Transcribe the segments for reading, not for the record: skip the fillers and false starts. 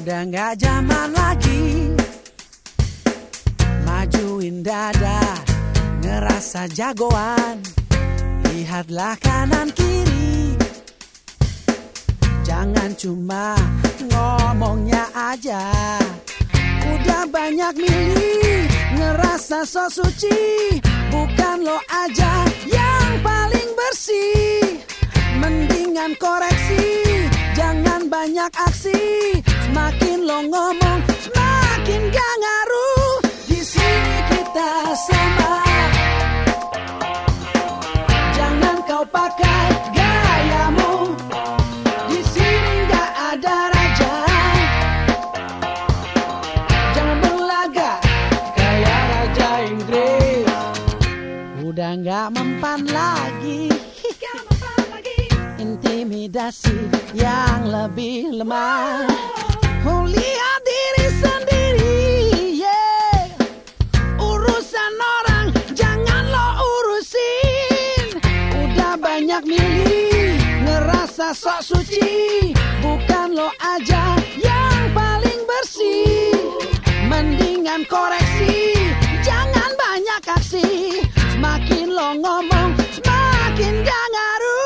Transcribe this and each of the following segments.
Udah gak zaman lagi majuin dada, ngerasa jagoan. Lihatlah kanan kiri, jangan cuma ngomongnya aja. Udah banyak milih, ngerasa so suci. Bukan lo aja yang paling bersih. Mendingan koreksi, jangan banyak aksi. Semakin lo ngomong, semakin gak ngaruh. Di sini kita sama. Jangan kau pakai gayamu. Di sini gak ada raja. Jangan berlagak kayak raja Inggris. Udah gak mempan lagi. Intimidasi yang lebih lemah. Oh, lihat diri sendiri, yeah. Urusan orang jangan lo urusin. Udah banyak milih, ngerasa sok suci. Bukan lo aja yang paling bersih. Mendingan koreksi, jangan banyak aksi. Semakin lo ngomong, semakin gak ngaruh.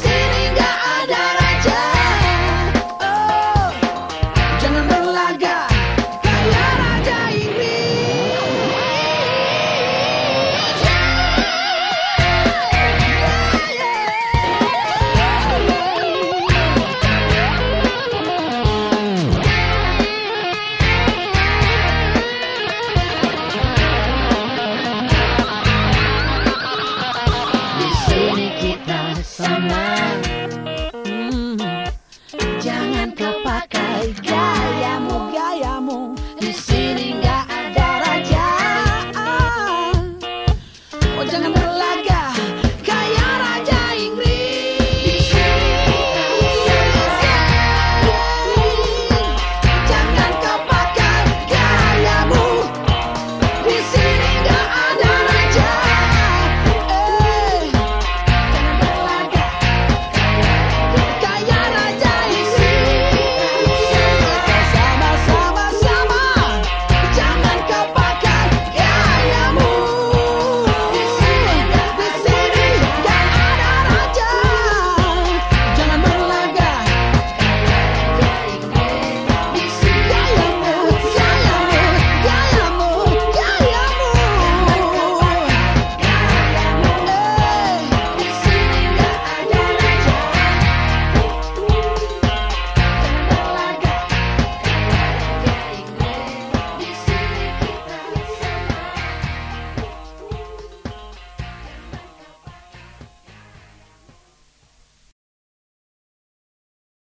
Jangan berlagak